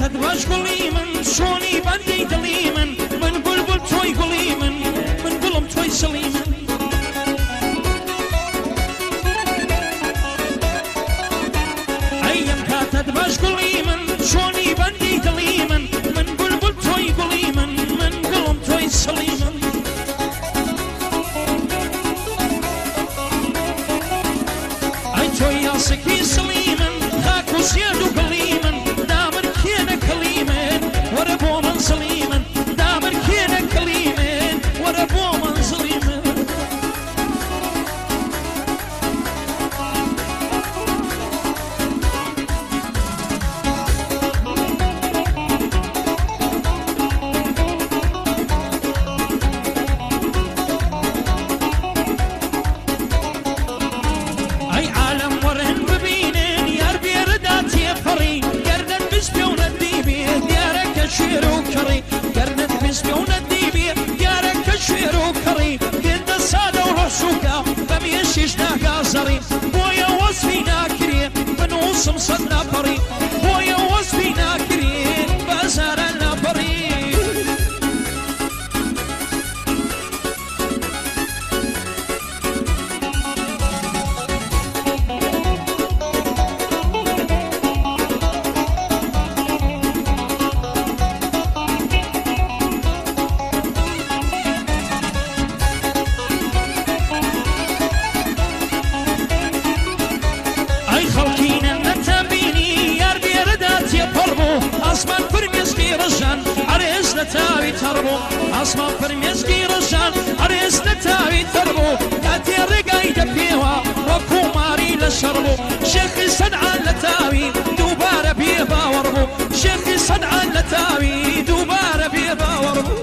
کاتت باش گوڵی من شۆنی بەندەی دڵی من بولبول تۆی گوڵی من گوڵم تۆی سڵی من ئەیم کاتت باش گوڵی من شۆنی بەندەی دڵی من بولبول تۆی گوڵی من گوڵم تۆی سڵی من ئەی تۆی یاسکی سڵی من خاک و سێد و گڵی من دامر کێنە کەڵی من وەرە بۆ منزڵی من دامر کێنە کەڵی من وەرە بۆ منزڵی من ئەی عالەم وەرن ببینن یار بێرەدا تێپەڕی گەردن بزبێونە دیبێ دیارەکە شوێر و کەڕی گەردن بزبێونە دیبێ دیارەکە شوێر و کەڕی گێندە سادە و ڕەشوکە بەمێشیش ناگازەڕی بۆیە وەزفی ناکرێ بنووسم سەد ناپەڕی بۆیە وەزفی ناکرێ بەزارە ناپەڕی ئەی خەڵکینە نەتەبینی یار بێرەدا تێپەڕ بوو ئاسمان فرمێسکی ڕژان ئەرێز لە تاوی تەڕ بوو ئاسمان فرمێسکی ڕژان ئەرێز لە تاوی تەڕ بوو کاتێ ڕێگای دەپێوە وەکو ماری لە شەڕ بوو شێخی سەدعان لە تاوی دووبارە بێ باوەڕ بوو شێخی سەدعان لە تاوی دووبارە بێ باوەڕ بوو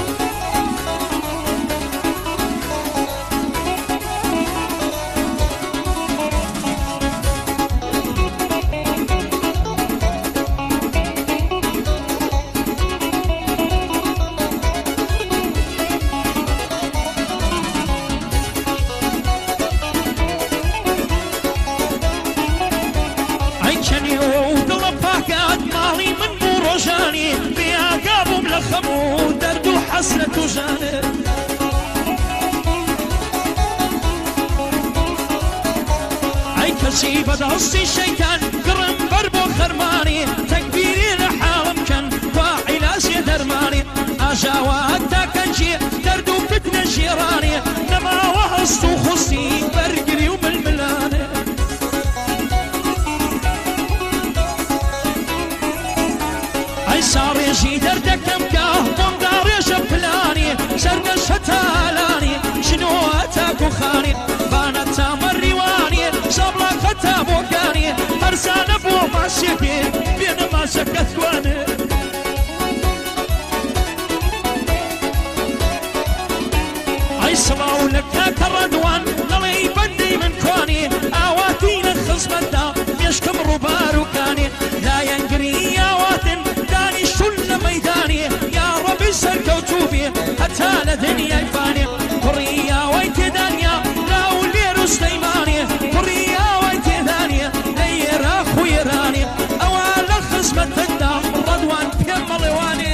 ماڵی من بوو ڕۆژانی بێئاگا بووم لە خەم و دەرد و حەسرەت و ژانێ ئەی کەسی بەدەستی شەیتان گڕم بەر بۆ خەرمانی تەکبیری لە حاڵم کەن وا عیلاسیە دەرمانی ئاژاوە هەتا کەنجێ دەرد و فتنە ژێڕانێ نەماوە هەست و خوستی بەرگری و ململانێ ساڕێژی دەردەکەم کە بۆمدا ڕێژە پلانی سەردەش هەتالانی ژنۆوە تاکو خانی بانە تامە ڕیوانی سەبڵاقە تا بۆکانی هەرزانە بۆ ماسێکێ بێنە ماسەکەت توانێ ئەی سڵاو لە کاکە ڕەدوان لەڵێی بەندەی من کوانی ئاواتینە خزمەتدا مێشکم ڕووبار و کانی لایەنگری ئاواتن دانیشتون لە مەیدانی یا ڕەبی سەرکەوتوو بێ هەتا لە دنیای فانێ کوڕی ئاوای تێدانیا لاو لێر و سلەیمانێ کوڕی ئاوای تێدانیە لە عێراق و ئێرانێ ئەوە لە خزمەتتدا ڕەدوان پێم مەڵێوانێ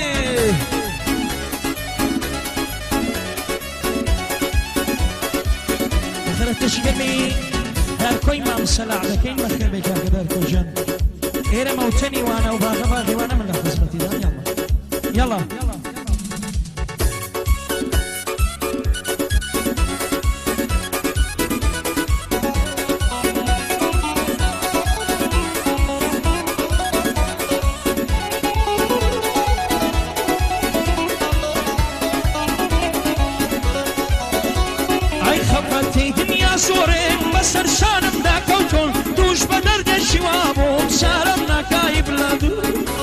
تشگەمی هەر کۆی مامسەلاع دەکەین بەخێر بێکاکە دەرکۆژەن ئێرە مەوتەنی وانە و باغە باغیوانە من لە خزمەتیدان یاڵا سۆرێن بەسەر شانم داکەوتۆن دووش بە دەردێکی وا بووم شارەم ناکای بلادوو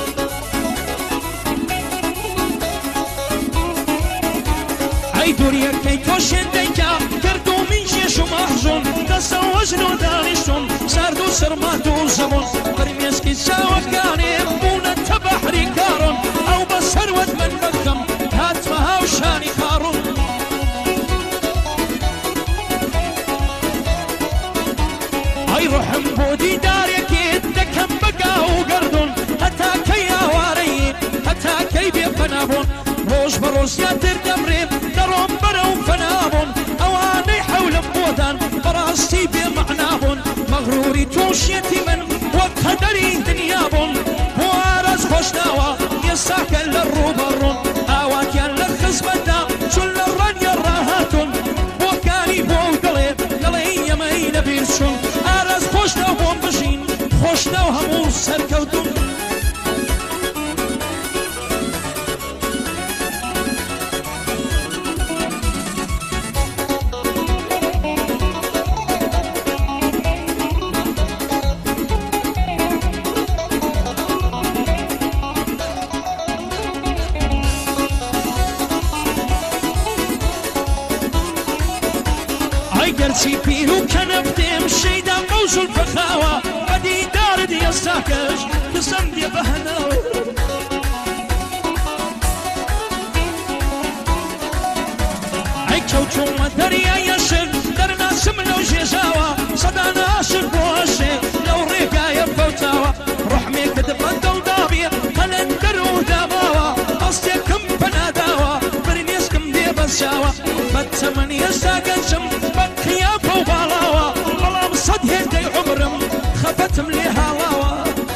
ئەی دووریەکەی تۆ شێندەیکا کرد و من ژێش و مەحزون دەستە وەژن و دانیشتون سارد و سەرمات و زەبوون فرمێسکی چاوەکانێ بوونەتە بەحری کارۆن ئەو بە سەروەت من بەکەم هاتمە هاوشانی خاڕوون ڕحم بۆ دیدارێکێت دەکەم بەگا و گەردون هەتا کە یاوارە تۆزیاتر دەمرێ دەڕۆم بەرەو فەنابوون ئەوانەی حەولم بۆدان بەڕاستی بێمەعنابوون مەغروری تووشێتی من وەک قەدەری دنیا بوون بۆ ئاراز خۆشناوە ئێستاکە لە ڕووبەڕوون ئاواتیان لە خزمەتدا چون لە ڕەنگە ڕاهاتون بۆکانی بۆ دڵێ دەڵێ ئێمەی لەبیر چوون ئاراز خۆشناو بۆم بژین خۆشناو هەموو سەرکەوتون گەرچی پیر و کەنەفتێم شەیدا مەوزول بەخاوە بەدیدارت ئێستاکەش دەسەم دێ بەهەناوە ئەی کەوتومە دەریای عەشق دەرناسم لەو ژێژاوە سەدان عاشق بۆ عەشق لەو ڕێگایە فەوتاوە ڕحمێکت بەندە و دابێ قەلەندەر و داماوە ئەستێکم پەناداوە برنێسکم دێ بەساوە بەتەمەنی ئێستا گەنجم خيافة وبالاوة بلام صد هيدي عمرم خفتم لي هالاوة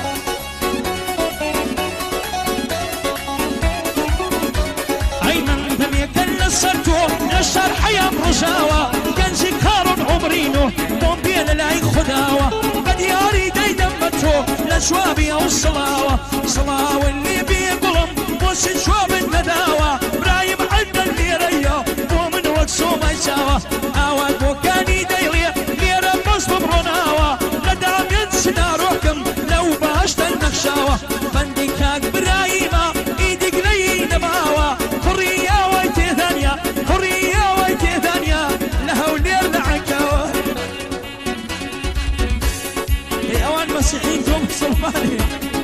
أي من دميك النسرتو نشر حياة رجاوة كنجي كارون عمرينو بومبين لاي خداوة بدياري دي دمتو لجوابي أو صلاوة صلاوة اللي بيقلم وش جواب النداوة برايم عند اللي ريا ومن وقسو ما يساوة ئاوات بۆکانی دەیڵێ لێرە مەست بڕۆناوە لەدامێن سناڕۆکم لەو باشتە نەخشاوە بەندی کاک براییمە ئیدیگلەی نەماوە کوڕیاوای تێدانیا کوڕیاوای تێدانیا لە هەولێر لە عەکاوە ئەوان مەسیحین تۆ مسڵمانی